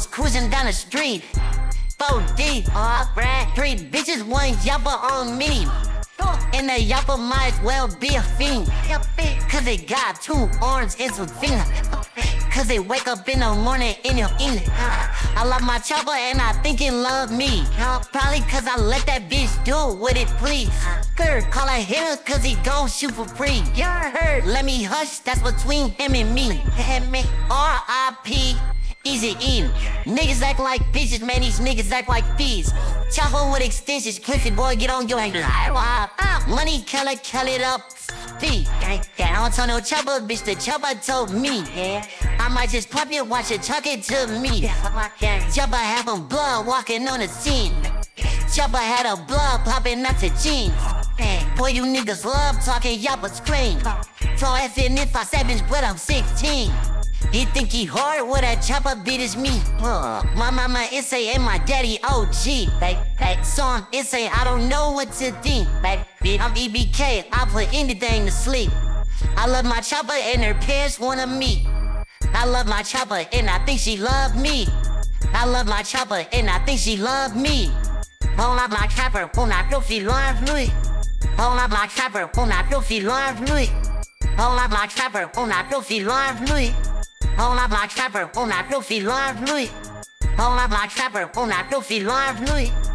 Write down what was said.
cruising down the street. 4D, alright. 3 bitches, 1 yapper on me. And the yapper might as well be a fiend. Cause they got 2 arms and some fingers. Cause they wake up in the morning in your evening. I love my chopper and I think it love me. Probably cause I let that bitch do what it please. Call a hitter cause he gon' shoot for free. You heard? Let me hush, that's between him and me. R.I.P. Easy E. Niggas act like bitches, man, these niggas act like thieves. Chopper with extensions, Cliffy boy, get on your ankle. Money, kill it up. I don't tell no chopper, bitch, the chopper told me. I might just pop it, watch it, chuck it to me. Chopper having blood walking on the scene. Chopper had a blood popping out to jeans. Boy, you niggas love talking, y'all but scream. So if I said bitch, but I'm 16. He think he hard, well that chopper beat is me. My mama is say and my daddy OG. Song is say I don't know what to think. I'm EBK, I put anything to sleep. I love my chopper and her parents wanna meet. I love my chopper and I think she love me. I love my chopper and I think she love me. On la black chopper, on la filthy love lui. On la black chopper, on la filthy love lui. On la black chopper, on la filthy love lui. On la black chopper, on la filthy love lui. On la black chopper, on la filthy love lui.